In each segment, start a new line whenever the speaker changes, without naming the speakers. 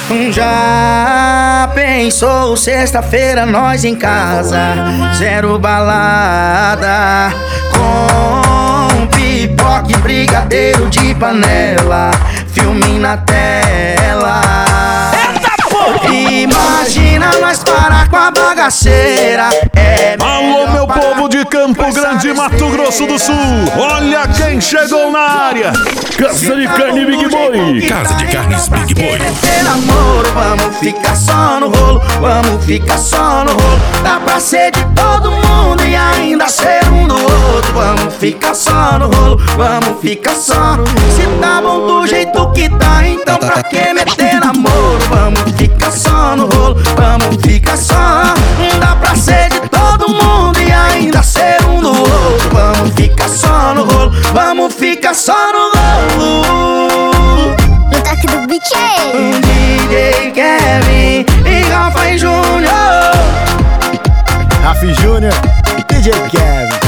Já pensou sexta-feira nós em casa, zero balada, com pipoca e brigadeiro de panela, filme na tela. Imagina nós parar com a bagaceira.
Alô, meu povo de Campo Grande, Mato Grosso do Sul. Olha quem chegou na área. Casa de Carne Big Boy.
Casa de Carnes Big Boy.
Namoro, vamos ficar só no rolo, vamos ficar só no rolo. Dá pra ser de todo mundo e ainda ser um do outro. Vamos ficar só no rolo, vamos ficar só no rolo. Se tá bom do jeito que tá, então pra que meter namoro? Vamos ficar só no rolo, vamos ficar só. Dá pra ser de todo mundo e ainda ser um do outro. Vamos ficar só no rolo, vamos ficar só no rolo.
No toque do beat
DJ Kevin e Rafa e Júnior.
Rafa e Júnior, DJ Kevin.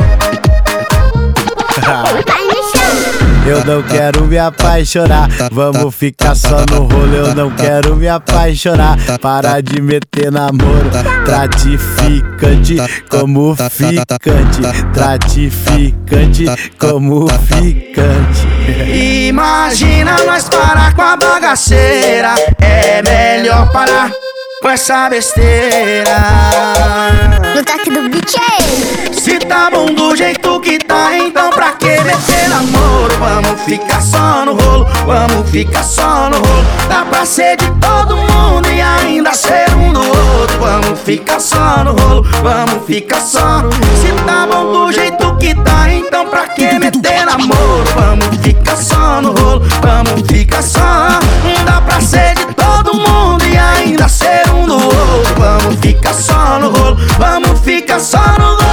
Eu não quero me apaixonar, vamos ficar só no rolo. Eu não quero me apaixonar, para de meter namoro. Tratificante como ficante, tratificante como ficante.
Imagina nós parar com a bagaceira, é melhor parar com essa besteira.
No toque do beat
Se tá bom do jeito que tá, então pra que meter namoro? Vamos ficar só no rolo, vamos ficar só no rolo. Dá pra ser de todo mundo e ainda ser um do outro. Vamos ficar só no rolo, vamos ficar só no rolo. Se tá bom do jeito que tá, então pra que meter namoro? Vamos ficar só no rolo, vamos ficar só. Dá pra ser de todo mundo e ainda ser um do outro. Vamos ficar só no rolo, vamos ficar só no rolo.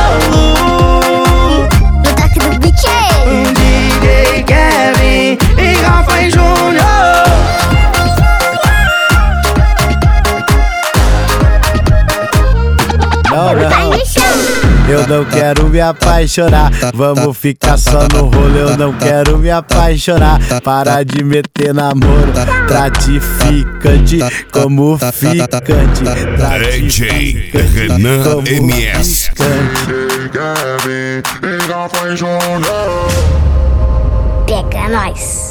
No toque do beat
DJ Kevin e Rafa e Júnior.
Eu não quero me apaixonar, vamos ficar só no rolo. Eu não quero me apaixonar, para de meter namoro. Tratificante como ficante,
DJ Renan MS.
pega nós.